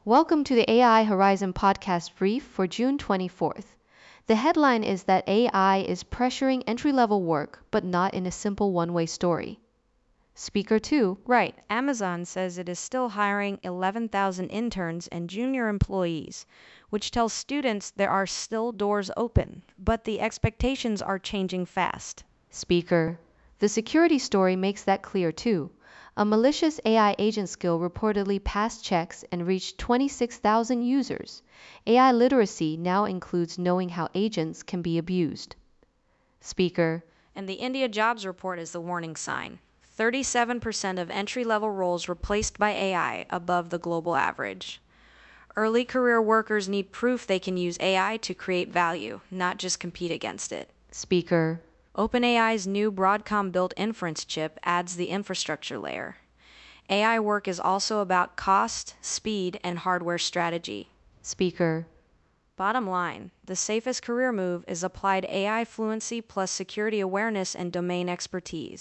Welcome to the AI Horizon podcast brief for June 24th. The headline is that AI is pressuring entry-level work, but not in a simple one-way story. Speaker 2. Right. Amazon says it is still hiring 11,000 interns and junior employees, which tells students there are still doors open, but the expectations are changing fast. Speaker. The security story makes that clear too. A malicious AI agent skill reportedly passed checks and reached 26,000 users. AI literacy now includes knowing how agents can be abused. Speaker. And the India jobs report is the warning sign. 37% of entry-level roles replaced by AI, above the global average. Early career workers need proof they can use AI to create value, not just compete against it. Speaker. OpenAI's new Broadcom-built inference chip adds the infrastructure layer. AI work is also about cost, speed, and hardware strategy. Speaker. Bottom line, the safest career move is applied AI fluency plus security awareness and domain expertise.